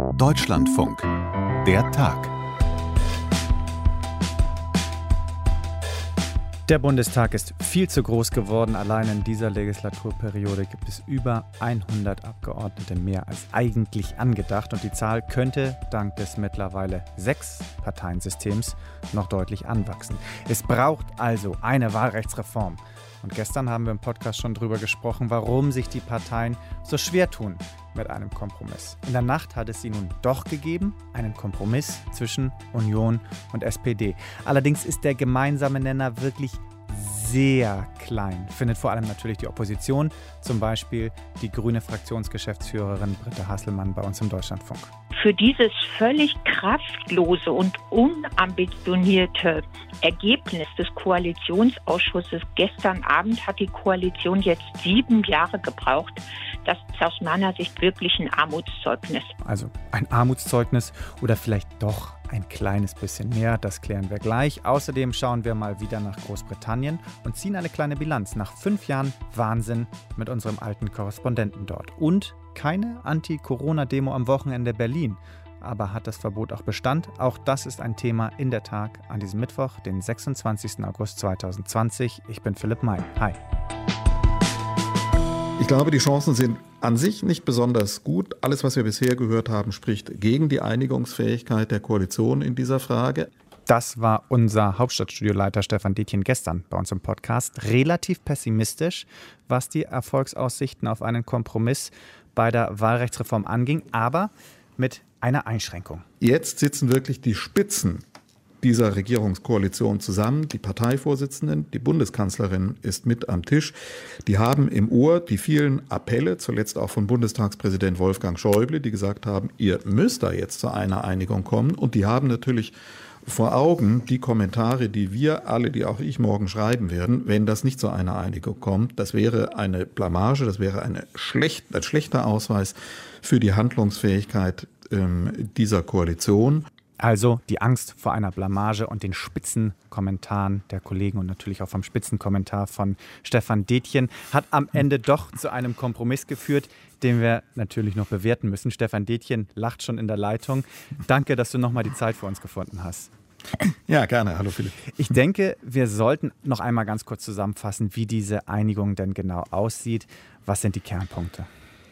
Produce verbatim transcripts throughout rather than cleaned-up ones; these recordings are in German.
Deutschlandfunk. Der Tag. Der Bundestag ist viel zu groß geworden. Allein in dieser Legislaturperiode gibt es über hundert Abgeordnete mehr als eigentlich angedacht. Und die Zahl könnte dank des mittlerweile sechs Parteiensystems noch deutlich anwachsen. Es braucht also eine Wahlrechtsreform. Und gestern haben wir im Podcast schon darüber gesprochen, warum sich die Parteien so schwer tun mit einem Kompromiss. In der Nacht hat es sie nun doch gegeben, einen Kompromiss zwischen Union und S P D. Allerdings ist der gemeinsame Nenner wirklich sehr klein, findet vor allem natürlich die Opposition, zum Beispiel die grüne Fraktionsgeschäftsführerin Britta Hasselmann bei uns im Deutschlandfunk. Für dieses völlig kraftlose und unambitionierte Ergebnis des Koalitionsausschusses gestern Abend hat die Koalition jetzt sieben Jahre gebraucht. Das ist aus meiner Sicht wirklich ein Armutszeugnis. Also ein Armutszeugnis oder vielleicht doch ein kleines bisschen mehr, das klären wir gleich. Außerdem schauen wir mal wieder nach Großbritannien und ziehen eine kleine Bilanz nach fünf Jahren Wahnsinn mit unserem alten Korrespondenten dort. Und keine Anti-Corona-Demo am Wochenende Berlin. Aber hat das Verbot auch Bestand? Auch das ist ein Thema in der Tag an diesem Mittwoch, den sechsundzwanzigsten August zweitausendzwanzig. Ich bin Philipp May. Hi. Ich glaube, die Chancen sind an sich nicht besonders gut. Alles, was wir bisher gehört haben, spricht gegen die Einigungsfähigkeit der Koalition in dieser Frage. Das war unser Hauptstadtstudioleiter Stefan Detjen gestern bei uns im Podcast. Relativ pessimistisch, was die Erfolgsaussichten auf einen Kompromiss bei der Wahlrechtsreform anging, aber mit einer Einschränkung. Jetzt sitzen wirklich die Spitzen dieser Regierungskoalition zusammen. Die Parteivorsitzenden, die Bundeskanzlerin ist mit am Tisch. Die haben im Ohr die vielen Appelle, zuletzt auch von Bundestagspräsident Wolfgang Schäuble, die gesagt haben, ihr müsst da jetzt zu einer Einigung kommen. Und die haben natürlich vor Augen die Kommentare, die wir alle, die auch ich morgen schreiben werden, wenn das nicht zu einer Einigung kommt. Das wäre eine Blamage, das wäre eine schlecht, ein schlechter Ausweis für die Handlungsfähigkeit ähm, dieser Koalition. Also die Angst vor einer Blamage und den Spitzenkommentaren der Kollegen und natürlich auch vom Spitzenkommentar von Stefan Detjen hat am Ende doch zu einem Kompromiss geführt, den wir natürlich noch bewerten müssen. Stefan Detjen lacht schon in der Leitung. Danke, dass du nochmal die Zeit für uns gefunden hast. Ja, gerne. Hallo Philipp. Ich denke, wir sollten noch einmal ganz kurz zusammenfassen, wie diese Einigung denn genau aussieht. Was sind die Kernpunkte?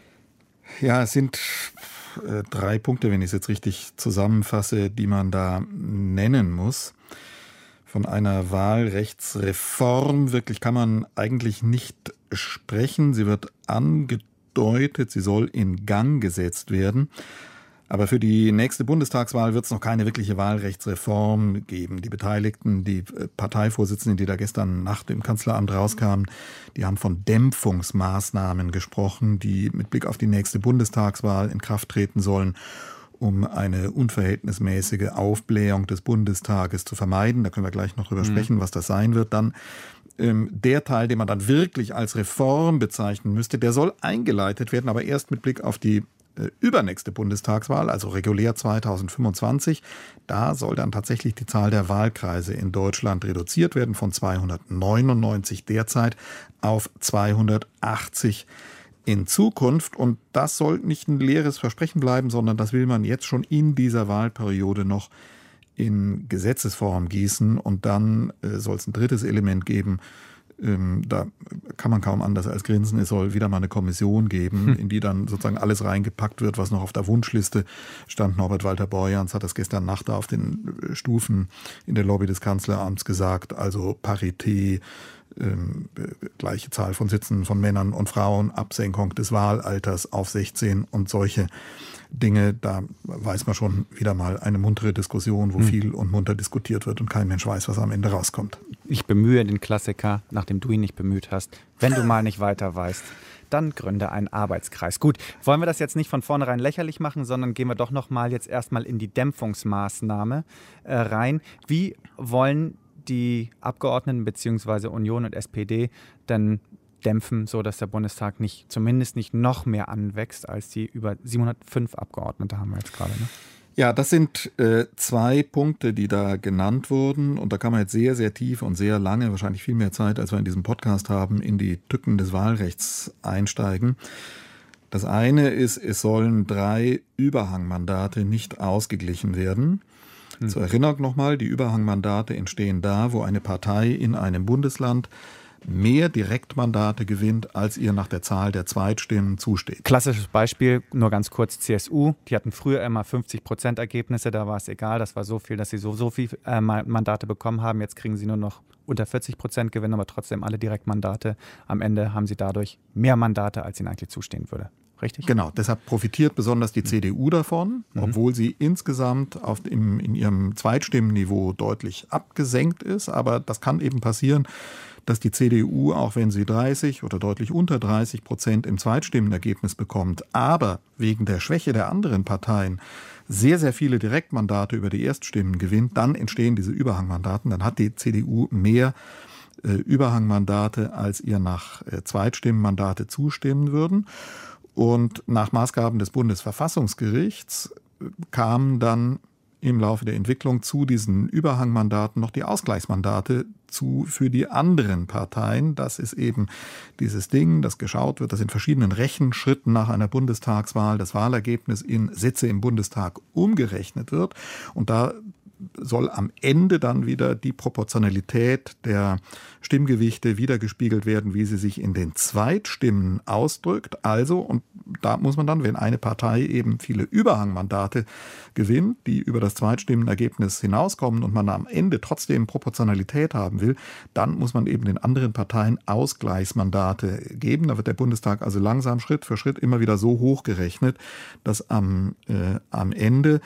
Ja, es sind äh, drei Punkte, wenn ich es jetzt richtig zusammenfasse, die man da nennen muss. Von einer Wahlrechtsreform wirklich kann man eigentlich nicht sprechen. Sie wird angedeutet, sie soll in Gang gesetzt werden. Aber für die nächste Bundestagswahl wird es noch keine wirkliche Wahlrechtsreform geben. Die Beteiligten, die Parteivorsitzenden, die da gestern Nacht im Kanzleramt rauskamen, die haben von Dämpfungsmaßnahmen gesprochen, die mit Blick auf die nächste Bundestagswahl in Kraft treten sollen, um eine unverhältnismäßige Aufblähung des Bundestages zu vermeiden. Da können wir gleich noch drüber mhm. sprechen, was das sein wird. Dann ähm, der Teil, den man dann wirklich als Reform bezeichnen müsste, der soll eingeleitet werden, aber erst mit Blick auf die übernächste Bundestagswahl, also regulär zweitausendfünfundzwanzig, da soll dann tatsächlich die Zahl der Wahlkreise in Deutschland reduziert werden von zweihundertneunundneunzig derzeit auf zweihundertachtzig in Zukunft. Und das soll nicht ein leeres Versprechen bleiben, sondern das will man jetzt schon in dieser Wahlperiode noch in Gesetzesform gießen. Und dann äh, soll es ein drittes Element geben. Ähm, da kann man kaum anders als grinsen. Es soll wieder mal eine Kommission geben, in die dann sozusagen alles reingepackt wird, was noch auf der Wunschliste stand. Norbert Walter-Borjans hat das gestern Nacht da auf den Stufen in der Lobby des Kanzleramts gesagt. Also Parität, ähm, gleiche Zahl von Sitzen von Männern und Frauen, Absenkung des Wahlalters auf sechzehn und solche Dinge. Da weiß man schon wieder mal eine muntere Diskussion, wo hm. viel und munter diskutiert wird und kein Mensch weiß, was am Ende rauskommt. Ich bemühe den Klassiker, nachdem du ihn nicht bemüht hast. Wenn du mal nicht weiter weißt, dann gründe einen Arbeitskreis. Gut, wollen wir das jetzt nicht von vornherein lächerlich machen, sondern gehen wir doch noch mal jetzt erstmal in die Dämpfungsmaßnahme äh, rein. Wie wollen die Abgeordneten bzw. Union und S P D denn dämpfen, sodass der Bundestag nicht, zumindest nicht noch mehr anwächst als die über siebenhundertfünf Abgeordnete haben wir jetzt gerade, ne? Ja, das sind äh, zwei Punkte, die da genannt wurden. Und da kann man jetzt sehr, sehr tief und sehr lange, wahrscheinlich viel mehr Zeit, als wir in diesem Podcast haben, in die Tücken des Wahlrechts einsteigen. Das eine ist, es sollen drei Überhangmandate nicht ausgeglichen werden. Hm. Zur Erinnerung nochmal, die Überhangmandate entstehen da, wo eine Partei in einem Bundesland mehr Direktmandate gewinnt, als ihr nach der Zahl der Zweitstimmen zusteht. Klassisches Beispiel, nur ganz kurz, C S U. Die hatten früher immer fünfzig Prozent Ergebnisse, da war es egal. Das war so viel, dass sie so, so viel äh, Mandate bekommen haben. Jetzt kriegen sie nur noch unter vierzig Prozent Gewinn, aber trotzdem alle Direktmandate. Am Ende haben sie dadurch mehr Mandate, als ihnen eigentlich zustehen würde. Richtig? Genau, deshalb profitiert besonders die C D U davon, mhm. obwohl sie insgesamt auf dem, in ihrem Zweitstimmenniveau deutlich abgesenkt ist. Aber das kann eben passieren, dass die C D U, auch wenn sie dreißig oder deutlich unter dreißig Prozent im Zweitstimmenergebnis bekommt, aber wegen der Schwäche der anderen Parteien sehr, sehr viele Direktmandate über die Erststimmen gewinnt, dann entstehen diese Überhangmandaten. Dann hat die C D U mehr äh, Überhangmandate, als ihr nach äh, Zweitstimmenmandate zustimmen würden. Und nach Maßgaben des Bundesverfassungsgerichts kamen dann im Laufe der Entwicklung zu diesen Überhangmandaten noch die Ausgleichsmandate zu für die anderen Parteien. Das ist eben dieses Ding, das geschaut wird, dass in verschiedenen Rechenschritten nach einer Bundestagswahl das Wahlergebnis in Sitze im Bundestag umgerechnet wird. Und da soll am Ende dann wieder die Proportionalität der Stimmgewichte wiedergespiegelt werden, wie sie sich in den Zweitstimmen ausdrückt. Also, und da muss man dann, wenn eine Partei eben viele Überhangmandate gewinnt, die über das Zweitstimmenergebnis hinauskommen und man am Ende trotzdem Proportionalität haben will, dann muss man eben den anderen Parteien Ausgleichsmandate geben. Da wird der Bundestag also langsam Schritt für Schritt immer wieder so hochgerechnet, dass am, äh, am Ende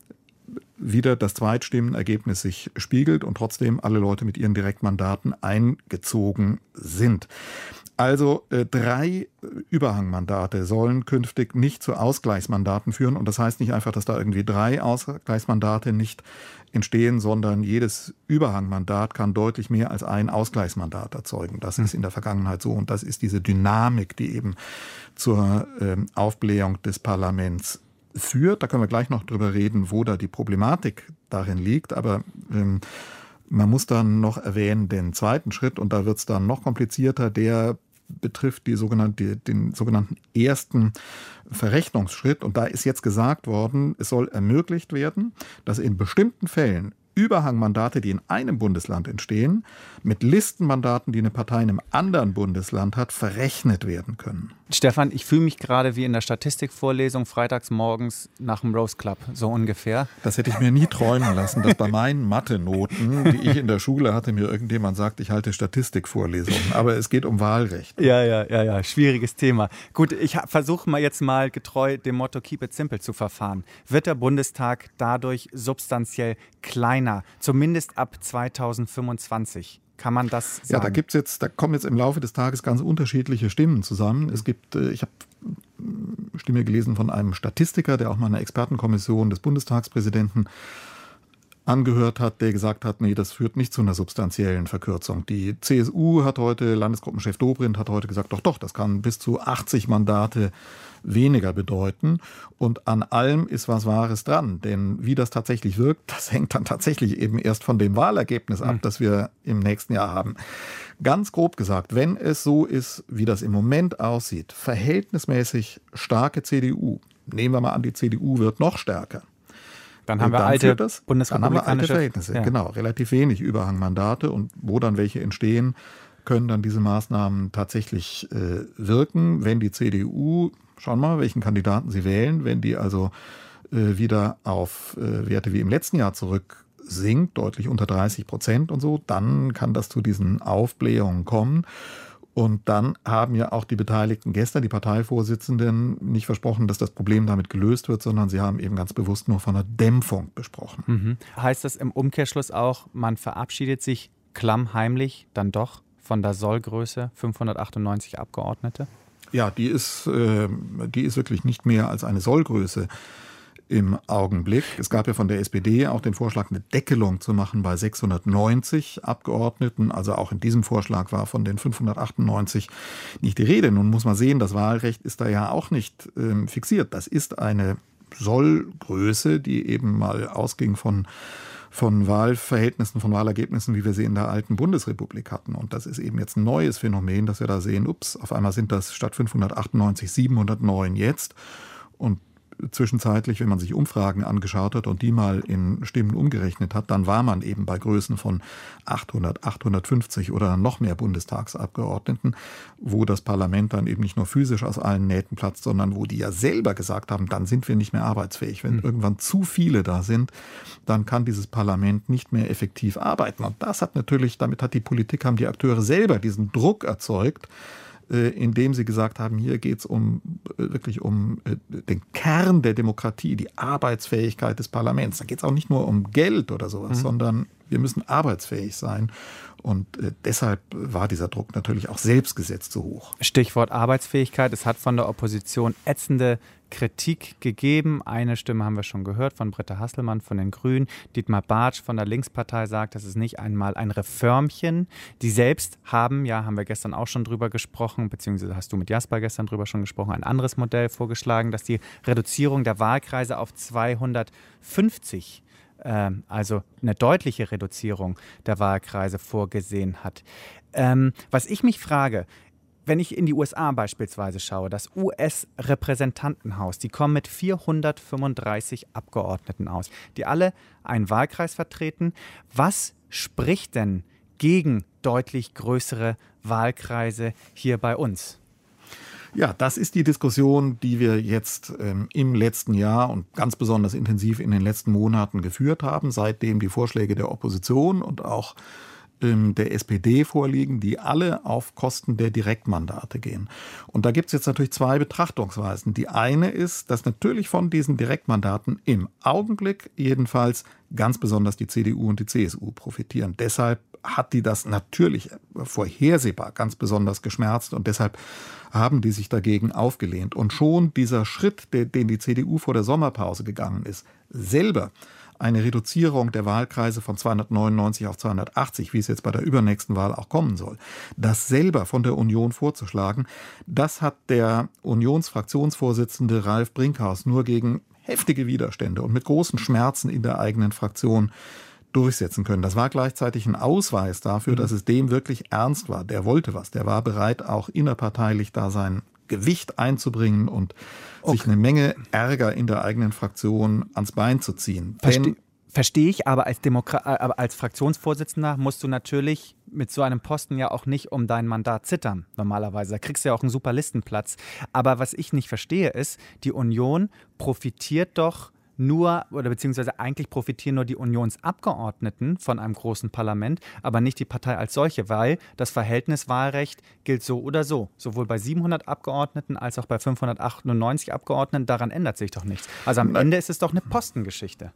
wieder das Zweitstimmenergebnis sich spiegelt und trotzdem alle Leute mit ihren Direktmandaten eingezogen sind. Also äh, drei Überhangmandate sollen künftig nicht zu Ausgleichsmandaten führen. Und das heißt nicht einfach, dass da irgendwie drei Ausgleichsmandate nicht entstehen, sondern jedes Überhangmandat kann deutlich mehr als ein Ausgleichsmandat erzeugen. Das ist in der Vergangenheit so. Und das ist diese Dynamik, die eben zur äh, Aufblähung des Parlaments führt. Da können wir gleich noch drüber reden, wo da die Problematik darin liegt. Aber ähm, man muss dann noch erwähnen den zweiten Schritt, und da wird es dann noch komplizierter, der betrifft die sogenannte, den sogenannten ersten Verrechnungsschritt. Und da ist jetzt gesagt worden, es soll ermöglicht werden, dass in bestimmten Fällen Überhangmandate, die in einem Bundesland entstehen, mit Listenmandaten, die eine Partei in einem anderen Bundesland hat, verrechnet werden können. Stefan, ich fühle mich gerade wie in der Statistikvorlesung freitags morgens nach dem Rose Club, so ungefähr. Das hätte ich mir nie träumen lassen, dass bei meinen Mathe-Noten, die ich in der Schule hatte, mir irgendjemand sagt, ich halte Statistikvorlesungen. Aber es geht um Wahlrecht. Ja, ja, ja, ja, schwieriges Thema. Gut, ich versuche mal jetzt mal getreu dem Motto Keep it simple zu verfahren. Wird der Bundestag dadurch substanziell kleiner, zumindest ab zweitausendfünfundzwanzig? Kann man das sagen? Ja, da gibt's jetzt, da kommen jetzt im Laufe des Tages ganz unterschiedliche Stimmen zusammen. Es gibt, ich habe Stimme gelesen von einem Statistiker, der auch mal einer Expertenkommission des Bundestagspräsidenten angehört hat, der gesagt hat, nee, das führt nicht zu einer substanziellen Verkürzung. Die C S U hat heute, Landesgruppenchef Dobrindt hat heute gesagt, doch, doch, das kann bis zu achtzig Mandate weniger bedeuten. Und an allem ist was Wahres dran. Denn wie das tatsächlich wirkt, das hängt dann tatsächlich eben erst von dem Wahlergebnis ab, das wir im nächsten Jahr haben. Ganz grob gesagt, wenn es so ist, wie das im Moment aussieht, verhältnismäßig starke C D U, nehmen wir mal an, die C D U wird noch stärker. Dann haben wir dann alte das, bundesrepublikanische dann haben wir alte Verhältnisse, ja. Genau, relativ wenig Überhangmandate, und wo dann welche entstehen, können dann diese Maßnahmen tatsächlich äh, wirken. Wenn die C D U, schauen wir mal, welchen Kandidaten sie wählen, wenn die also äh, wieder auf äh, Werte wie im letzten Jahr zurück sinkt, deutlich unter dreißig Prozent und so, dann kann das zu diesen Aufblähungen kommen. Und dann haben ja auch die Beteiligten gestern, die Parteivorsitzenden, nicht versprochen, dass das Problem damit gelöst wird, sondern sie haben eben ganz bewusst nur von einer Dämpfung besprochen. Mhm. Heißt das im Umkehrschluss auch, man verabschiedet sich klammheimlich dann doch von der Sollgröße fünfhundertachtundneunzig Abgeordnete? Ja, die ist, äh, die ist wirklich nicht mehr als eine Sollgröße im Augenblick. Es gab ja von der S P D auch den Vorschlag, eine Deckelung zu machen bei sechshundertneunzig Abgeordneten. Also auch in diesem Vorschlag war von den fünfhundertachtundneunzig nicht die Rede. Nun muss man sehen, das Wahlrecht ist da ja auch nicht ähm, fixiert. Das ist eine Sollgröße, die eben mal ausging von von Wahlverhältnissen, von Wahlergebnissen, wie wir sie in der alten Bundesrepublik hatten. Und das ist eben jetzt ein neues Phänomen, dass wir da sehen, ups, auf einmal sind das statt fünfhundertachtundneunzig siebenhundertneun jetzt. Und zwischenzeitlich, wenn man sich Umfragen angeschaut hat und die mal in Stimmen umgerechnet hat, dann war man eben bei Größen von achthundert, achthundertfünfzig oder noch mehr Bundestagsabgeordneten, wo das Parlament dann eben nicht nur physisch aus allen Nähten platzt, sondern wo die ja selber gesagt haben, dann sind wir nicht mehr arbeitsfähig. Wenn mhm. irgendwann zu viele da sind, dann kann dieses Parlament nicht mehr effektiv arbeiten. Und das hat natürlich, damit hat die Politik, haben die Akteure selber diesen Druck erzeugt, indem sie gesagt haben, hier geht es um, wirklich um den Kern der Demokratie, die Arbeitsfähigkeit des Parlaments. Da geht es auch nicht nur um Geld oder sowas, mhm. sondern wir müssen arbeitsfähig sein. Und äh, deshalb war dieser Druck natürlich auch selbstgesetzt so hoch. Stichwort Arbeitsfähigkeit. Es hat von der Opposition ätzende Kritik gegeben. Eine Stimme haben wir schon gehört von Britta Hasselmann von den Grünen. Dietmar Bartsch von der Linkspartei sagt, das ist nicht einmal ein Reformchen. Die selbst haben, ja, haben wir gestern auch schon drüber gesprochen, beziehungsweise hast du mit Jasper gestern drüber schon gesprochen, ein anderes Modell vorgeschlagen, dass die Reduzierung der Wahlkreise auf zweihundertfünfzig also eine deutliche Reduzierung der Wahlkreise vorgesehen hat. Ähm, was ich mich frage, wenn ich in die U S A beispielsweise schaue, das U S-Repräsentantenhaus, die kommen mit vierhundertfünfunddreißig Abgeordneten aus, die alle einen Wahlkreis vertreten. Was spricht denn gegen deutlich größere Wahlkreise hier bei uns? Ja, das ist die Diskussion, die wir jetzt ähm, im letzten Jahr und ganz besonders intensiv in den letzten Monaten geführt haben, seitdem die Vorschläge der Opposition und auch ähm, der S P D vorliegen, die alle auf Kosten der Direktmandate gehen. Und da gibt es jetzt natürlich zwei Betrachtungsweisen. Die eine ist, dass natürlich von diesen Direktmandaten im Augenblick jedenfalls ganz besonders die C D U und die C S U profitieren. Deshalb hat die das natürlich vorhersehbar ganz besonders geschmerzt und deshalb haben die sich dagegen aufgelehnt. Und schon dieser Schritt, den die C D U vor der Sommerpause gegangen ist, selber eine Reduzierung der Wahlkreise von zweihundertneunundneunzig auf zweihundertachtzig, wie es jetzt bei der übernächsten Wahl auch kommen soll, das selber von der Union vorzuschlagen, das hat der Unionsfraktionsvorsitzende Ralf Brinkhaus nur gegen heftige Widerstände und mit großen Schmerzen in der eigenen Fraktion durchsetzen können. Das war gleichzeitig ein Ausweis dafür, dass es dem wirklich ernst war. Der wollte was. Der war bereit, auch innerparteilich da sein Gewicht einzubringen und okay. sich eine Menge Ärger in der eigenen Fraktion ans Bein zu ziehen. Verste- Verstehe ich, aber als, Demokra- aber als Fraktionsvorsitzender musst du natürlich mit so einem Posten ja auch nicht um dein Mandat zittern, normalerweise. Da kriegst du ja auch einen super Listenplatz. Aber was ich nicht verstehe ist, die Union profitiert doch nur, oder beziehungsweise eigentlich profitieren nur die Unionsabgeordneten von einem großen Parlament, aber nicht die Partei als solche, weil das Verhältniswahlrecht gilt so oder so. Sowohl bei siebenhundert Abgeordneten als auch bei fünfhundertachtundneunzig Abgeordneten, daran ändert sich doch nichts. Also am Ende ist es doch eine Postengeschichte.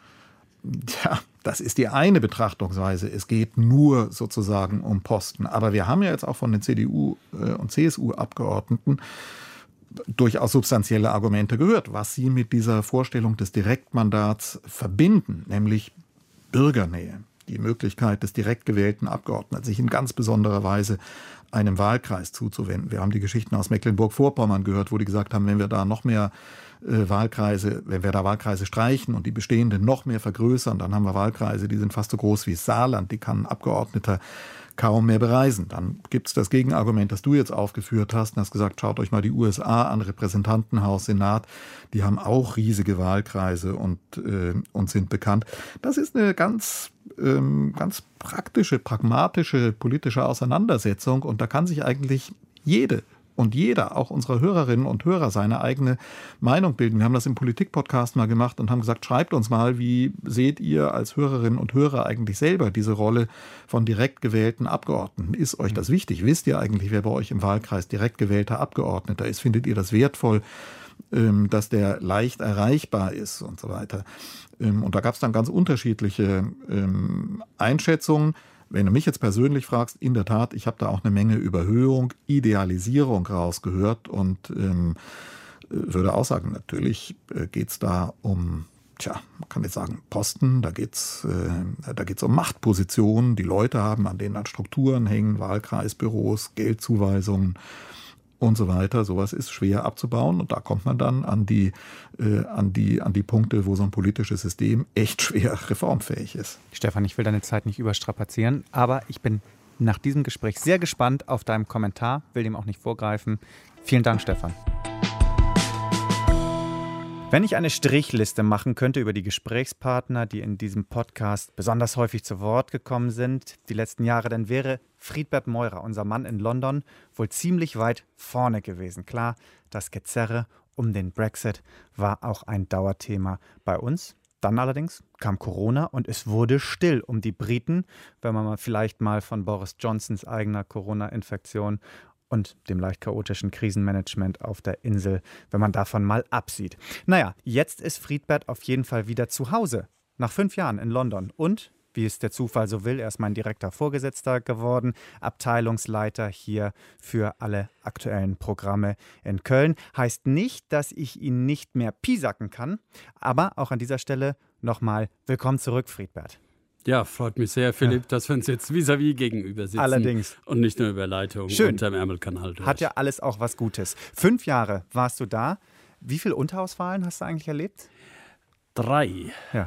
Ja, das ist die eine Betrachtungsweise. Es geht nur sozusagen um Posten. Aber wir haben ja jetzt auch von den C D U- und C S U-Abgeordneten durchaus substanzielle Argumente gehört, was sie mit dieser Vorstellung des Direktmandats verbinden, nämlich Bürgernähe, die Möglichkeit des direkt gewählten Abgeordneten, sich in ganz besonderer Weise einem Wahlkreis zuzuwenden. Wir haben die Geschichten aus Mecklenburg-Vorpommern gehört, wo die gesagt haben, wenn wir da noch mehr äh, Wahlkreise, wenn wir da Wahlkreise streichen und die bestehenden noch mehr vergrößern, dann haben wir Wahlkreise, die sind fast so groß wie das Saarland, die kann ein Abgeordneter kaum mehr bereisen. Dann gibt es das Gegenargument, das du jetzt aufgeführt hast und hast gesagt, schaut euch mal die U S A an, Repräsentantenhaus, Senat, die haben auch riesige Wahlkreise und, äh, und sind bekannt. Das ist eine ganz, ähm, ganz praktische, pragmatische politische Auseinandersetzung und da kann sich eigentlich jede und jeder, auch unsere Hörerinnen und Hörer, seine eigene Meinung bilden. Wir haben das im Politik-Podcast mal gemacht und haben gesagt, schreibt uns mal, wie seht ihr als Hörerinnen und Hörer eigentlich selber diese Rolle von direkt gewählten Abgeordneten? Ist euch das wichtig? Wisst ihr eigentlich, wer bei euch im Wahlkreis direkt gewählter Abgeordneter ist? Findet ihr das wertvoll, dass der leicht erreichbar ist und so weiter? Und da gab es dann ganz unterschiedliche Einschätzungen. Wenn du mich jetzt persönlich fragst, in der Tat, ich habe da auch eine Menge Überhöhung, Idealisierung rausgehört und ähm, würde auch sagen, natürlich äh, geht es da um, tja, man kann jetzt sagen Posten, da geht es äh, da geht's um Machtpositionen, die Leute haben, an denen an Strukturen hängen, Wahlkreisbüros, Geldzuweisungen und so weiter. Sowas ist schwer abzubauen und da kommt man dann an die, äh, an die, an die Punkte, wo so ein politisches System echt schwer reformfähig ist. Stefan, ich will deine Zeit nicht überstrapazieren, aber ich bin nach diesem Gespräch sehr gespannt auf deinen Kommentar, will dem auch nicht vorgreifen. Vielen Dank, Stefan. Wenn ich eine Strichliste machen könnte über die Gesprächspartner, die in diesem Podcast besonders häufig zu Wort gekommen sind, die letzten Jahre, dann wäre Friedbert Meurer, unser Mann in London, wohl ziemlich weit vorne gewesen. Klar, das Gezerre um den Brexit war auch ein Dauerthema bei uns. Dann allerdings kam Corona und es wurde still um die Briten, wenn man mal vielleicht mal von Boris Johnsons eigener Corona-Infektion und dem leicht chaotischen Krisenmanagement auf der Insel, wenn man davon mal absieht. Naja, jetzt ist Friedbert auf jeden Fall wieder zu Hause, nach fünf Jahren in London. Und, wie es der Zufall so will, er ist mein direkter Vorgesetzter geworden, Abteilungsleiter hier für alle aktuellen Programme in Köln. Heißt nicht, dass ich ihn nicht mehr piesacken kann, aber auch an dieser Stelle nochmal willkommen zurück, Friedbert. Ja, freut mich sehr, Philipp, ja. dass wir uns jetzt vis-à-vis gegenüber sitzen. Allerdings. Und nicht nur über Leitung Schön. unterm Ärmelkanal durch. Hat ja alles auch was Gutes. Fünf Jahre warst du da. Wie viele Unterhauswahlen hast du eigentlich erlebt? Drei. Ja.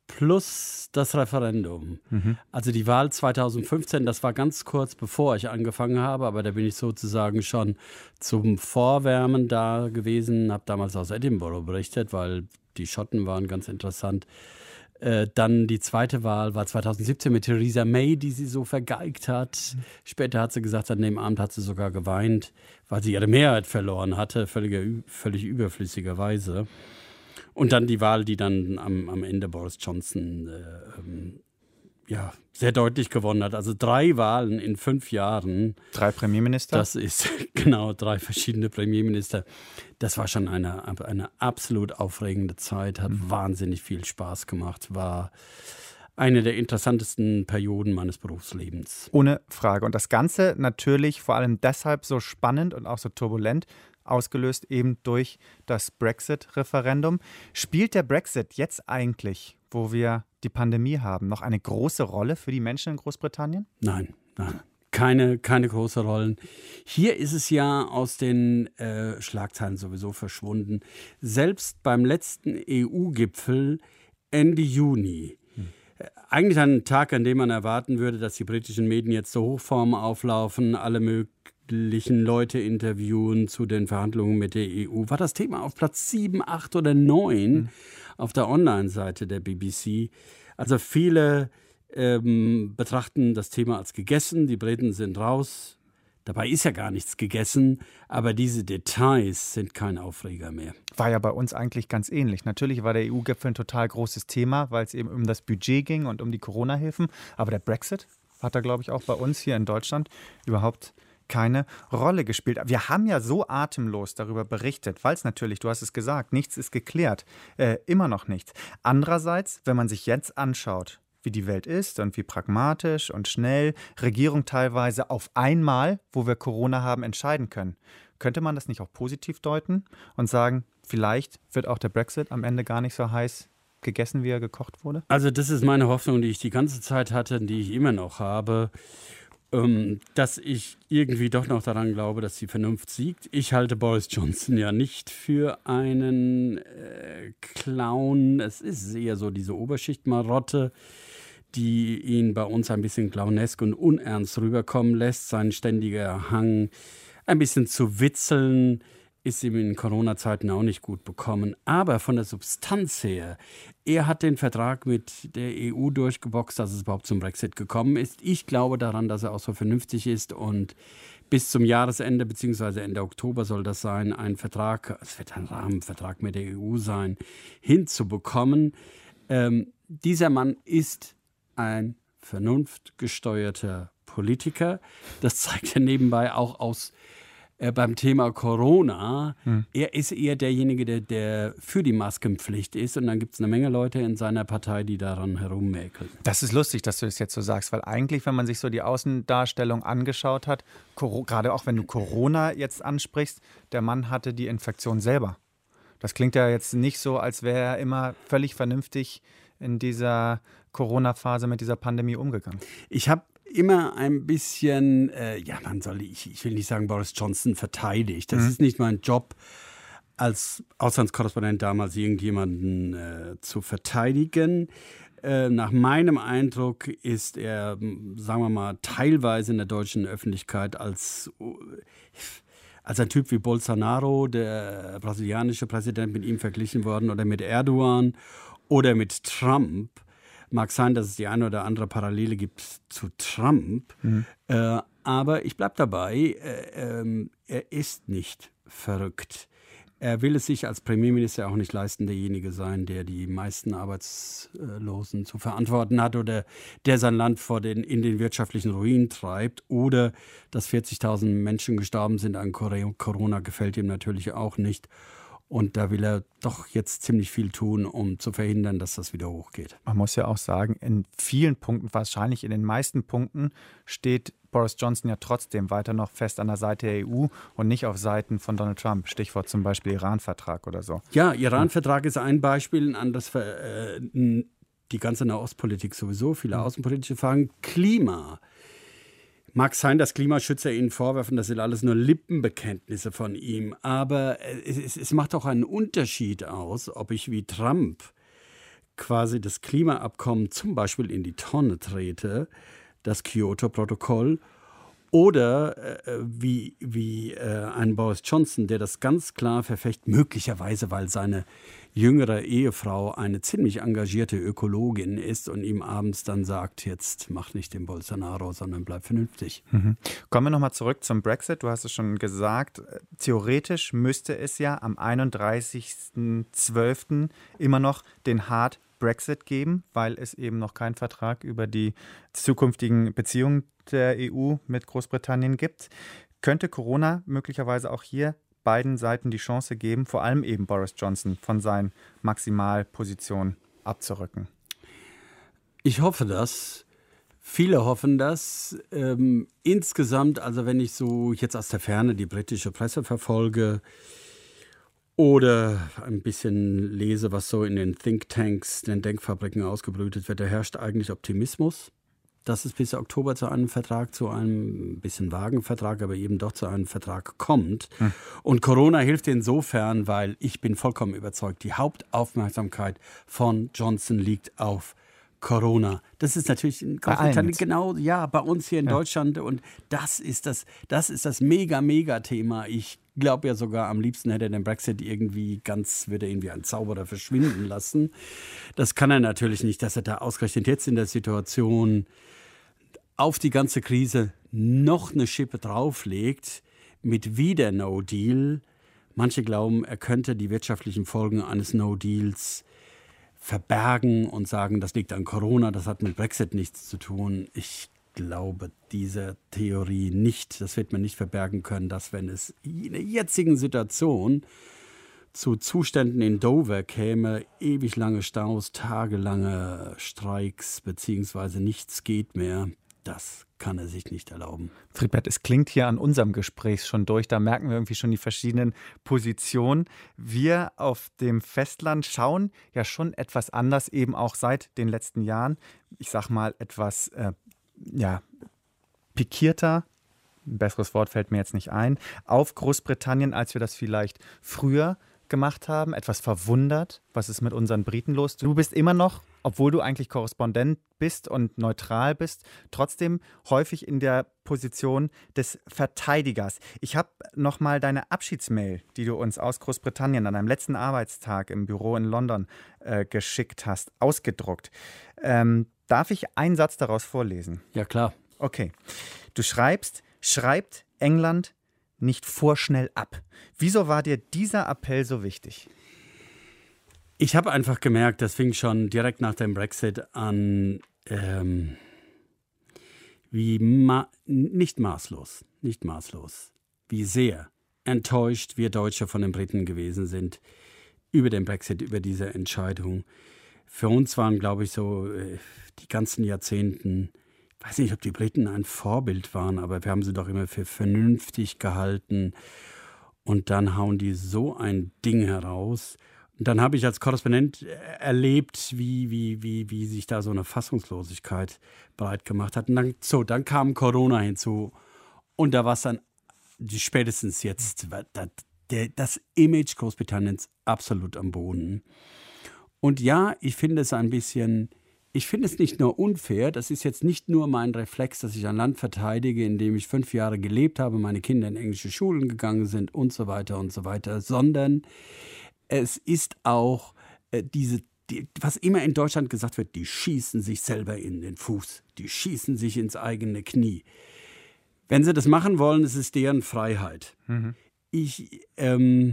Plus das Referendum. Mhm. Also die Wahl zweitausendfünfzehn, das war ganz kurz bevor ich angefangen habe, aber da bin ich sozusagen schon zum Vorwärmen da gewesen, habe damals aus Edinburgh berichtet, weil die Schotten waren ganz interessant. Äh, dann die zweite Wahl war zweitausendsiebzehn mit Theresa May, die sie so vergeigt hat. Mhm. Später hat sie gesagt, an dem Abend hat sie sogar geweint, weil sie ihre Mehrheit verloren hatte, völlig, völlig überflüssigerweise. Und dann die Wahl, die dann am, am Ende Boris Johnson äh, ähm, ja, sehr deutlich gewonnen hat. Also drei Wahlen in fünf Jahren. Drei Premierminister? Das ist genau drei verschiedene Premierminister. Das war schon eine, eine absolut aufregende Zeit, hat mhm. wahnsinnig viel Spaß gemacht, war eine der interessantesten Perioden meines Berufslebens. Ohne Frage. Und das Ganze natürlich vor allem deshalb so spannend und auch so turbulent, ausgelöst eben durch das Brexit-Referendum. Spielt der Brexit jetzt eigentlich, wo wir die Pandemie haben, noch eine große Rolle für die Menschen in Großbritannien? Nein, nein. Keine, keine große Rollen. Hier ist es ja aus den äh, Schlagzeilen sowieso verschwunden. Selbst beim letzten E U-Gipfel Ende Juni, hm. äh, eigentlich ein Tag, an dem man erwarten würde, dass die britischen Medien jetzt zur Hochform auflaufen, alle möglichen Leute interviewen zu den Verhandlungen mit der E U, war das Thema auf Platz sieben, acht oder neun hm. auf der Online-Seite der B B C. Also viele Ähm, betrachten das Thema als gegessen, die Briten sind raus. Dabei ist ja gar nichts gegessen, aber diese Details sind kein Aufreger mehr. War ja bei uns eigentlich ganz ähnlich. Natürlich war der E U-Gipfel ein total großes Thema, weil es eben um das Budget ging und um die Corona-Hilfen. Aber der Brexit hat da, glaube ich, auch bei uns hier in Deutschland überhaupt keine Rolle gespielt. Wir haben ja so atemlos darüber berichtet, weil es natürlich, du hast es gesagt, nichts ist geklärt, äh, immer noch nichts. Andererseits, wenn man sich jetzt anschaut, wie die Welt ist und wie pragmatisch und schnell Regierung teilweise auf einmal, wo wir Corona haben, entscheiden können. Könnte man das nicht auch positiv deuten und sagen, vielleicht wird auch der Brexit am Ende gar nicht so heiß gegessen, wie er gekocht wurde? Also das ist meine Hoffnung, die ich die ganze Zeit hatte, die ich immer noch habe, ähm, dass ich irgendwie doch noch daran glaube, dass die Vernunft siegt. Ich halte Boris Johnson ja nicht für einen äh, Clown. Es ist eher so diese Oberschichtmarotte, die ihn bei uns ein bisschen clownesk und unernst rüberkommen lässt. Sein ständiger Hang, ein bisschen zu witzeln, ist ihm in Corona-Zeiten auch nicht gut bekommen. Aber von der Substanz her, er hat den Vertrag mit der E U durchgeboxt, dass es überhaupt zum Brexit gekommen ist. Ich glaube daran, dass er auch so vernünftig ist und bis zum Jahresende bzw. Ende Oktober soll das sein, ein Vertrag, es wird ein Rahmenvertrag mit der E U sein, hinzubekommen. Ähm, dieser Mann ist ein vernunftgesteuerter Politiker. Das zeigt er nebenbei auch aus äh, beim Thema Corona. Hm. Er ist eher derjenige, der, der für die Maskenpflicht ist. Und dann gibt es eine Menge Leute in seiner Partei, die daran herummäkeln. Das ist lustig, dass du das jetzt so sagst, weil eigentlich, wenn man sich so die Außendarstellung angeschaut hat, Cor- gerade auch wenn du Corona jetzt ansprichst, der Mann hatte die Infektion selber. Das klingt ja jetzt nicht so, als wäre er immer völlig vernünftig in dieser Corona-Phase mit dieser Pandemie umgegangen. Ich habe immer ein bisschen, äh, ja, man soll, ich, ich will nicht sagen, Boris Johnson verteidigt. Das Mhm. ist nicht mein Job, als Auslandskorrespondent damals irgendjemanden äh, zu verteidigen. Äh, nach meinem Eindruck ist er, sagen wir mal, teilweise in der deutschen Öffentlichkeit als, als ein Typ wie Bolsonaro, der brasilianische Präsident, mit ihm verglichen worden oder mit Erdogan oder mit Trump. Mag sein, dass es die eine oder andere Parallele gibt zu Trump, mhm. äh, aber ich bleibe dabei, äh, äh, er ist nicht verrückt. Er will es sich als Premierminister auch nicht leisten, derjenige sein, der die meisten Arbeitslosen zu verantworten hat oder der sein Land vor den, in den wirtschaftlichen Ruin treibt. Oder dass vierzigtausend Menschen gestorben sind an Corona, gefällt ihm natürlich auch nicht. Und da will er doch jetzt ziemlich viel tun, um zu verhindern, dass das wieder hochgeht. Man muss ja auch sagen, in vielen Punkten, wahrscheinlich in den meisten Punkten, steht Boris Johnson ja trotzdem weiter noch fest an der Seite der E U und nicht auf Seiten von Donald Trump. Stichwort zum Beispiel Iran-Vertrag oder so. Ja, Iran-Vertrag ist ein Beispiel, ein anderes, äh, die ganze Nahostpolitik sowieso, viele mhm. außenpolitische Fragen. Klima. Mag sein, dass Klimaschützer Ihnen vorwerfen, das sind alles nur Lippenbekenntnisse von ihm. Aber es, es macht auch einen Unterschied aus, ob ich wie Trump quasi das Klimaabkommen zum Beispiel in die Tonne trete, das Kyoto-Protokoll, oder äh, wie, wie äh, ein Boris Johnson, der das ganz klar verfecht, möglicherweise, weil seine jüngere Ehefrau eine ziemlich engagierte Ökologin ist und ihm abends dann sagt, jetzt mach nicht den Bolsonaro, sondern bleib vernünftig. Mhm. Kommen wir nochmal zurück zum Brexit. Du hast es schon gesagt, theoretisch müsste es ja am einunddreißigsten zwölften immer noch den Hard Brexit geben, weil es eben noch keinen Vertrag über die zukünftigen Beziehungen der E U mit Großbritannien gibt. Könnte Corona möglicherweise auch hier beiden Seiten die Chance geben, vor allem eben Boris Johnson von seinen Maximalpositionen abzurücken? Ich hoffe das. Viele hoffen das. Ähm, insgesamt, also wenn ich so jetzt aus der Ferne die britische Presse verfolge oder ein bisschen lese, was so in den Thinktanks, den Denkfabriken ausgebrütet wird, da herrscht eigentlich Optimismus, dass es bis Oktober zu einem Vertrag, zu einem bisschen vagen Vertrag, aber eben doch zu einem Vertrag kommt. Hm. Und Corona hilft insofern, weil ich bin vollkommen überzeugt, die Hauptaufmerksamkeit von Johnson liegt auf Corona. Das ist natürlich in Großbritannien genau, ja, bei uns hier in ja. Deutschland. Und das ist das, das ist das mega, mega Thema. Ich glaube ja sogar, am liebsten hätte er den Brexit irgendwie ganz, würde er ihn wie ein Zauberer verschwinden lassen. Das kann er natürlich nicht, dass er da ausgerechnet jetzt in der Situation auf die ganze Krise noch eine Schippe drauflegt mit wieder No-Deal. Manche glauben, er könnte die wirtschaftlichen Folgen eines No-Deals verbergen und sagen, das liegt an Corona, das hat mit Brexit nichts zu tun. Ich glaube dieser Theorie nicht. Das wird man nicht verbergen können, dass wenn es in der jetzigen Situation zu Zuständen in Dover käme, ewig lange Staus, tagelange Streiks, beziehungsweise nichts geht mehr, das kann er sich nicht erlauben. Friedbert, es klingt hier an unserem Gespräch schon durch. Da merken wir irgendwie schon die verschiedenen Positionen. Wir auf dem Festland schauen ja schon etwas anders, eben auch seit den letzten Jahren. Ich sag mal etwas äh, ja, pikierter, ein besseres Wort fällt mir jetzt nicht ein, auf Großbritannien, als wir das vielleicht früher gemacht haben. Etwas verwundert, was ist mit unseren Briten los? Du bist immer noch, obwohl du eigentlich Korrespondent bist und neutral bist, trotzdem häufig in der Position des Verteidigers. Ich habe noch mal deine Abschiedsmail, die du uns aus Großbritannien an deinem letzten Arbeitstag im Büro in London äh, geschickt hast, ausgedruckt. Ähm, darf ich einen Satz daraus vorlesen? Ja, klar. Okay. Du schreibst, schreibt England nicht vorschnell ab. Wieso war dir dieser Appell so wichtig? Ich habe einfach gemerkt, das fing schon direkt nach dem Brexit an, ähm, wie ma- nicht maßlos, nicht maßlos, wie sehr enttäuscht wir Deutsche von den Briten gewesen sind über den Brexit, über diese Entscheidung. Für uns waren, glaube ich, so äh, die ganzen Jahrzehnten, ich weiß nicht, ob die Briten ein Vorbild waren, aber wir haben sie doch immer für vernünftig gehalten. Und dann hauen die so ein Ding heraus. Und dann habe ich als Korrespondent erlebt, wie, wie, wie, wie sich da so eine Fassungslosigkeit breit gemacht hat. Und dann, so, dann kam Corona hinzu. Und da war es dann spätestens jetzt das, das Image Großbritanniens absolut am Boden. Und ja, ich finde es ein bisschen, ich finde es nicht nur unfair, das ist jetzt nicht nur mein Reflex, dass ich ein Land verteidige, in dem ich fünf Jahre gelebt habe, meine Kinder in englische Schulen gegangen sind und so weiter und so weiter, sondern es ist auch äh, diese, die, was immer in Deutschland gesagt wird, die schießen sich selber in den Fuß, die schießen sich ins eigene Knie. Wenn sie das machen wollen, ist es deren Freiheit. Mhm. Ich, ähm,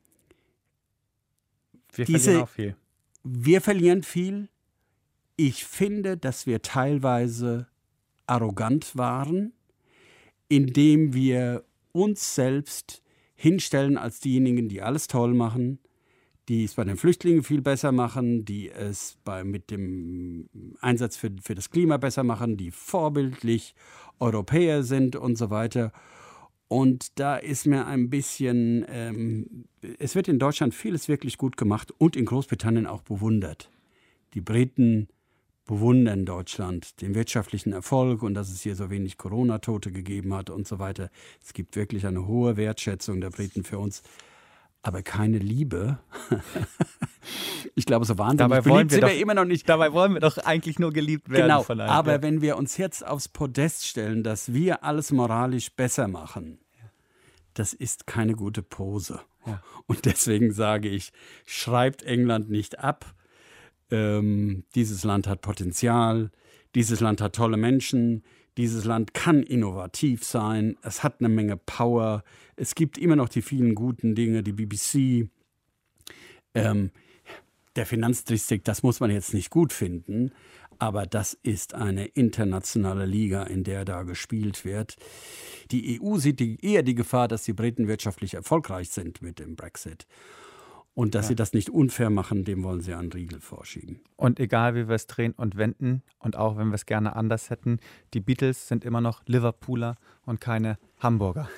wir diese, verlieren auch viel. Wir verlieren viel. Ich finde, dass wir teilweise arrogant waren, indem wir uns selbst hinstellen als diejenigen, die alles toll machen, die es bei den Flüchtlingen viel besser machen, die es bei, mit dem Einsatz für, für das Klima besser machen, die vorbildlich Europäer sind und so weiter. Und da ist mir ein bisschen, ähm, es wird in Deutschland vieles wirklich gut gemacht und in Großbritannien auch bewundert. Die Briten bewundern Deutschland, den wirtschaftlichen Erfolg und dass es hier so wenig Corona-Tote gegeben hat und so weiter. Es gibt wirklich eine hohe Wertschätzung der Briten für uns. Aber keine Liebe. Ich glaube, so wahnsinnig dabei beliebt sind wir, wir doch, immer noch nicht. Dabei wollen wir doch eigentlich nur geliebt werden. Genau, von einem. aber Ja. wenn wir uns jetzt aufs Podest stellen, dass wir alles moralisch besser machen, das ist keine gute Pose. Ja. Und deswegen sage ich, schreibt England nicht ab. Ähm, dieses Land hat Potenzial, dieses Land hat tolle Menschen, dieses Land kann innovativ sein, es hat eine Menge Power, es gibt immer noch die vielen guten Dinge, die B B C, ähm, der Finanzdistrikt, das muss man jetzt nicht gut finden, aber das ist eine internationale Liga, in der da gespielt wird. Die E U sieht die, eher die Gefahr, dass die Briten wirtschaftlich erfolgreich sind mit dem Brexit. Und dass ja. sie das nicht unfair machen, dem wollen sie einen Riegel vorschieben. Und egal, wie wir es drehen und wenden, und auch wenn wir es gerne anders hätten, die Beatles sind immer noch Liverpooler und keine Hamburger.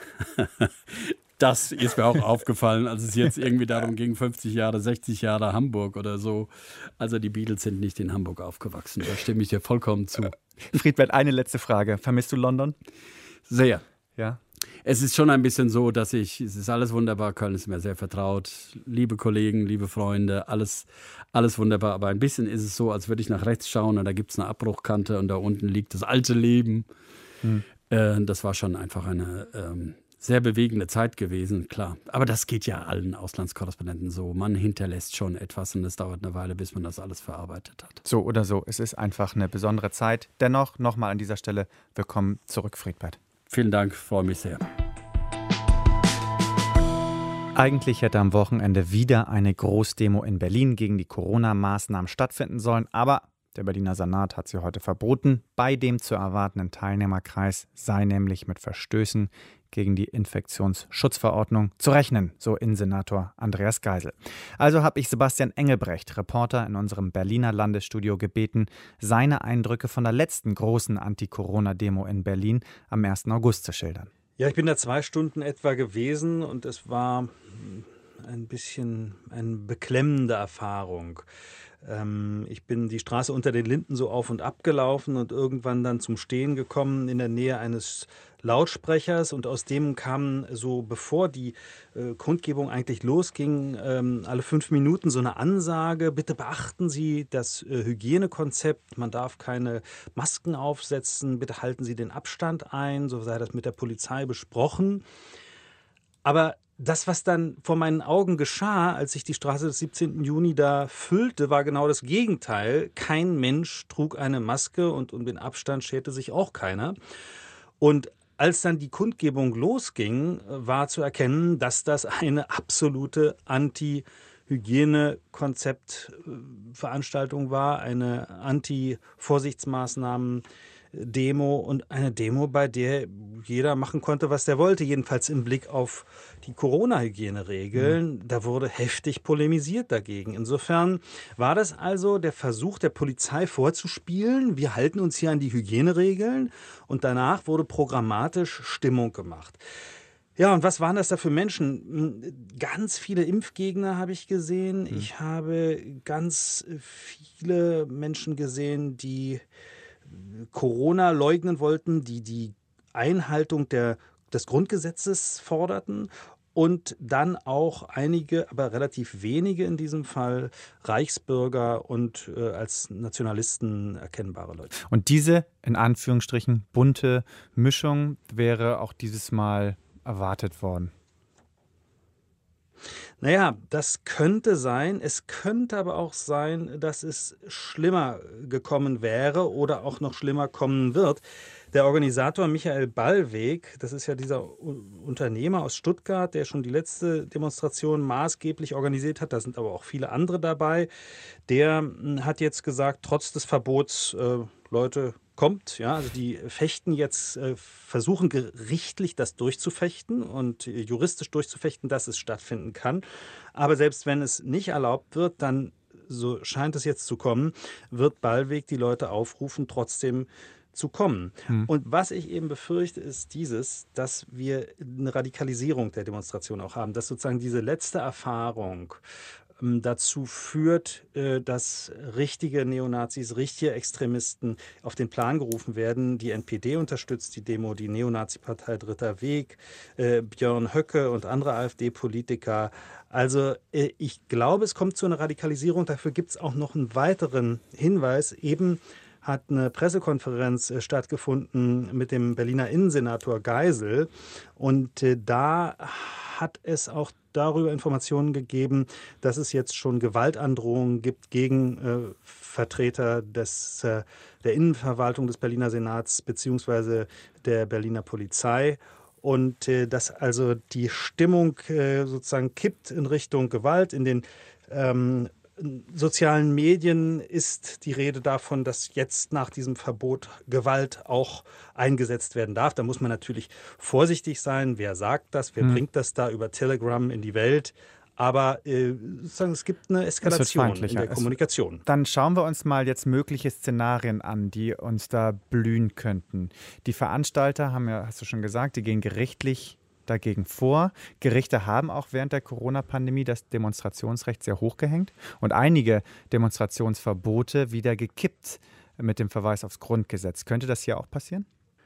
Das ist mir auch aufgefallen, als es jetzt irgendwie darum ging, fünfzig Jahre, sechzig Jahre Hamburg oder so. Also die Beatles sind nicht in Hamburg aufgewachsen. Da stimme ich dir vollkommen zu. Friedbert, eine letzte Frage. Vermisst du London? Sehr. Ja. Es ist schon ein bisschen so, dass ich, es ist alles wunderbar, Köln ist mir sehr vertraut, liebe Kollegen, liebe Freunde, alles, alles wunderbar, aber ein bisschen ist es so, als würde ich nach rechts schauen und da gibt es eine Abbruchkante und da unten liegt das alte Leben. Hm. Äh, das war schon einfach eine ähm, sehr bewegende Zeit gewesen, klar. Aber das geht ja allen Auslandskorrespondenten so, man hinterlässt schon etwas und es dauert eine Weile, bis man das alles verarbeitet hat. So oder so, es ist einfach eine besondere Zeit. Dennoch, nochmal an dieser Stelle, willkommen zurück, Friedbert. Vielen Dank, freue mich sehr. Eigentlich hätte am Wochenende wieder eine Großdemo in Berlin gegen die Corona-Maßnahmen stattfinden sollen, aber der Berliner Senat hat sie heute verboten. Bei dem zu erwartenden Teilnehmerkreis sei nämlich mit Verstößen gegen die Infektionsschutzverordnung zu rechnen, so Innensenator Andreas Geisel. Also habe ich Sebastian Engelbrecht, Reporter in unserem Berliner Landesstudio, gebeten, seine Eindrücke von der letzten großen Anti-Corona-Demo in Berlin am ersten August zu schildern. Ja, ich bin da zwei Stunden etwa gewesen und es war ein bisschen eine beklemmende Erfahrung. Ähm, ich bin die Straße unter den Linden so auf und ab gelaufen und irgendwann dann zum Stehen gekommen in der Nähe eines Lautsprechers und aus dem kam so, bevor die äh, Kundgebung eigentlich losging, ähm, alle fünf Minuten so eine Ansage: Bitte beachten Sie das äh, Hygienekonzept, man darf keine Masken aufsetzen, bitte halten Sie den Abstand ein, so sei das mit der Polizei besprochen. Aber das, was dann vor meinen Augen geschah, als sich die Straße des siebzehnten Juni da füllte, war genau das Gegenteil. Kein Mensch trug eine Maske und um den Abstand scherte sich auch keiner. Und als dann die Kundgebung losging, war zu erkennen, dass das eine absolute Anti-Hygiene-Konzept-Veranstaltung war, eine Anti-Vorsichtsmaßnahmen Demo und eine Demo, bei der jeder machen konnte, was der wollte, jedenfalls im Blick auf die Corona-Hygieneregeln. Mhm. Da wurde heftig polemisiert dagegen. Insofern war das also der Versuch der Polizei vorzuspielen, wir halten uns hier an die Hygieneregeln, und danach wurde programmatisch Stimmung gemacht. Ja, und was waren das da für Menschen? Ganz viele Impfgegner habe ich gesehen. Mhm. Ich habe ganz viele Menschen gesehen, die Corona leugnen wollten, die die Einhaltung der, des Grundgesetzes forderten. Und dann auch einige, aber relativ wenige in diesem Fall, Reichsbürger und äh, als Nationalisten erkennbare Leute. Und diese, in Anführungsstrichen, bunte Mischung wäre auch dieses Mal erwartet worden. Naja, das könnte sein. Es könnte aber auch sein, dass es schlimmer gekommen wäre oder auch noch schlimmer kommen wird. Der Organisator Michael Ballweg, das ist ja dieser Unternehmer aus Stuttgart, der schon die letzte Demonstration maßgeblich organisiert hat, da sind aber auch viele andere dabei, der hat jetzt gesagt, trotz des Verbots, äh, Leute, kommt, ja, also die fechten jetzt, äh, versuchen gerichtlich das durchzufechten und äh, juristisch durchzufechten, dass es stattfinden kann. Aber selbst wenn es nicht erlaubt wird, dann, so scheint es jetzt zu kommen, wird Ballweg die Leute aufrufen, trotzdem zu kommen. Hm. Und was ich eben befürchte, ist dieses, dass wir eine Radikalisierung der Demonstration auch haben, dass sozusagen diese letzte Erfahrung dazu führt, dass richtige Neonazis, richtige Extremisten auf den Plan gerufen werden. Die N P D unterstützt die Demo, die Neonazi-Partei Dritter Weg, äh, Björn Höcke und andere AfD-Politiker. Also äh, ich glaube, es kommt zu einer Radikalisierung. Dafür gibt es auch noch einen weiteren Hinweis. Eben hat eine Pressekonferenz äh, stattgefunden mit dem Berliner Innensenator Geisel. Und äh, da hat es auch darüber Informationen gegeben, dass es jetzt schon Gewaltandrohungen gibt gegen äh, Vertreter des, äh, der Innenverwaltung des Berliner Senats bzw. der Berliner Polizei. Und äh, dass also die Stimmung äh, sozusagen kippt in Richtung Gewalt. In den ähm, sozialen Medien ist die Rede davon, dass jetzt nach diesem Verbot Gewalt auch eingesetzt werden darf. Da muss man natürlich vorsichtig sein. Wer sagt das? Wer hm. bringt das da über Telegram in die Welt? Aber äh, sozusagen, es gibt eine Eskalation in der Kommunikation. Es, dann schauen wir uns mal jetzt mögliche Szenarien an, die uns da blühen könnten. Die Veranstalter haben ja, hast du schon gesagt, die gehen gerichtlich dagegen vor. Gerichte haben auch während der Corona-Pandemie das Demonstrationsrecht sehr hochgehängt und einige Demonstrationsverbote wieder gekippt mit dem Verweis aufs Grundgesetz. Könnte das hier auch passieren?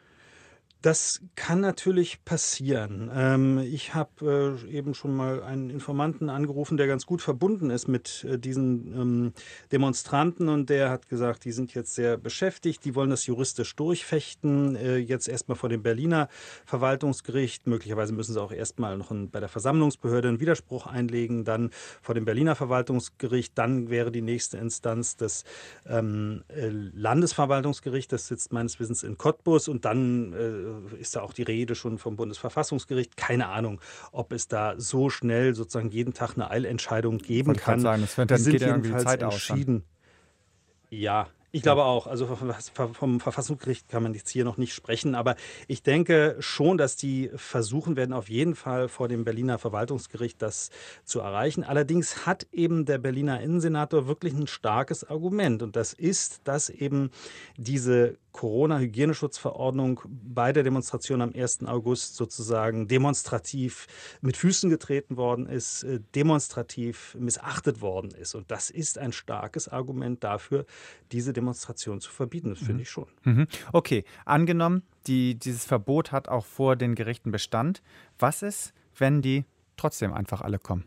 Das kann natürlich passieren. Ähm, ich habe äh, eben schon mal einen Informanten angerufen, der ganz gut verbunden ist mit äh, diesen ähm, Demonstranten und der hat gesagt, die sind jetzt sehr beschäftigt, die wollen das juristisch durchfechten, äh, jetzt erstmal vor dem Berliner Verwaltungsgericht, möglicherweise müssen sie auch erstmal noch ein, bei der Versammlungsbehörde einen Widerspruch einlegen, dann vor dem Berliner Verwaltungsgericht, dann wäre die nächste Instanz das ähm, äh, Landesverwaltungsgericht, das sitzt meines Wissens in Cottbus und dann äh, ist da auch die Rede schon vom Bundesverfassungsgericht. Keine Ahnung, ob es da so schnell sozusagen jeden Tag eine Eilentscheidung geben kann. Ich sagen, das wird, dann die sind geht ja irgendwie jedenfalls Zeit entschieden. Aus, ja, ich glaube auch. Also vom Verfassungsgericht kann man jetzt hier noch nicht sprechen. Aber ich denke schon, dass die versuchen werden, auf jeden Fall vor dem Berliner Verwaltungsgericht das zu erreichen. Allerdings hat eben der Berliner Innensenator wirklich ein starkes Argument. Und das ist, dass eben diese Corona-Hygieneschutzverordnung bei der Demonstration am ersten August sozusagen demonstrativ mit Füßen getreten worden ist, demonstrativ missachtet worden ist. Und das ist ein starkes Argument dafür, diese Demonstration zu verbieten. Das finde ich schon. Mhm. Okay, angenommen, die, dieses Verbot hat auch vor den Gerichten Bestand. Was ist, wenn die trotzdem einfach alle kommen?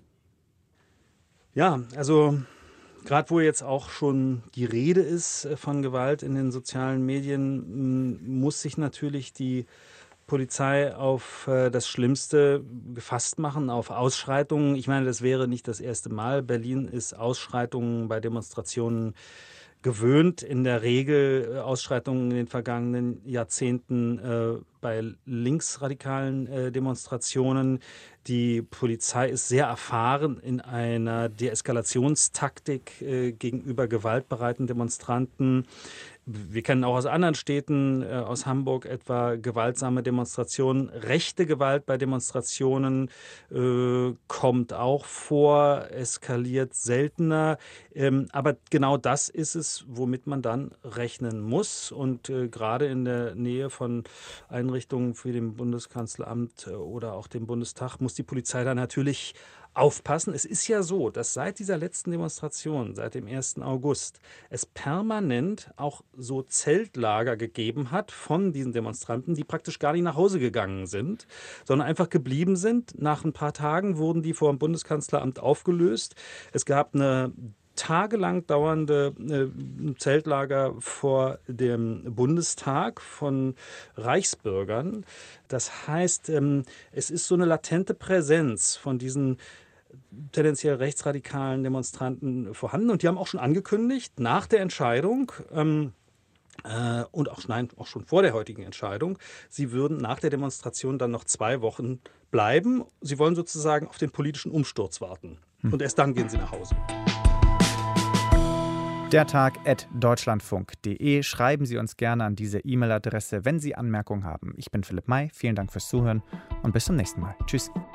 Ja, also gerade wo jetzt auch schon die Rede ist von Gewalt in den sozialen Medien, muss sich natürlich die Polizei auf äh, das Schlimmste gefasst machen, auf Ausschreitungen. Ich meine, das wäre nicht das erste Mal. Berlin ist Ausschreitungen bei Demonstrationen gewöhnt. In der Regel äh, Ausschreitungen in den vergangenen Jahrzehnten äh, bei linksradikalen äh, Demonstrationen. Die Polizei ist sehr erfahren in einer Deeskalationstaktik äh, gegenüber gewaltbereiten Demonstranten. Wir kennen auch aus anderen Städten, äh, aus Hamburg etwa gewaltsame Demonstrationen. Rechte Gewalt bei Demonstrationen äh, kommt auch vor, eskaliert seltener. Ähm, aber genau das ist es, womit man dann rechnen muss. Und äh, gerade in der Nähe von Einrichtungen Einrichtungen wie dem Bundeskanzleramt oder auch dem Bundestag muss die Polizei da natürlich aufpassen. Es ist ja so, dass seit dieser letzten Demonstration, seit dem ersten August, es permanent auch so Zeltlager gegeben hat von diesen Demonstranten, die praktisch gar nicht nach Hause gegangen sind, sondern einfach geblieben sind. Nach ein paar Tagen wurden die vor dem Bundeskanzleramt aufgelöst. Es gab eine tagelang dauernde äh, Zeltlager vor dem Bundestag von Reichsbürgern. Das heißt, ähm, es ist so eine latente Präsenz von diesen tendenziell rechtsradikalen Demonstranten vorhanden. Und die haben auch schon angekündigt, nach der Entscheidung, ähm, äh, und auch, nein, auch schon vor der heutigen Entscheidung, sie würden nach der Demonstration dann noch zwei Wochen bleiben. Sie wollen sozusagen auf den politischen Umsturz warten. Hm. Und erst dann gehen sie nach Hause. Der Tag at deutschlandfunk punkt de. Schreiben Sie uns gerne an diese E-Mail-Adresse, wenn Sie Anmerkungen haben. Ich bin Philipp May, vielen Dank fürs Zuhören und bis zum nächsten Mal. Tschüss.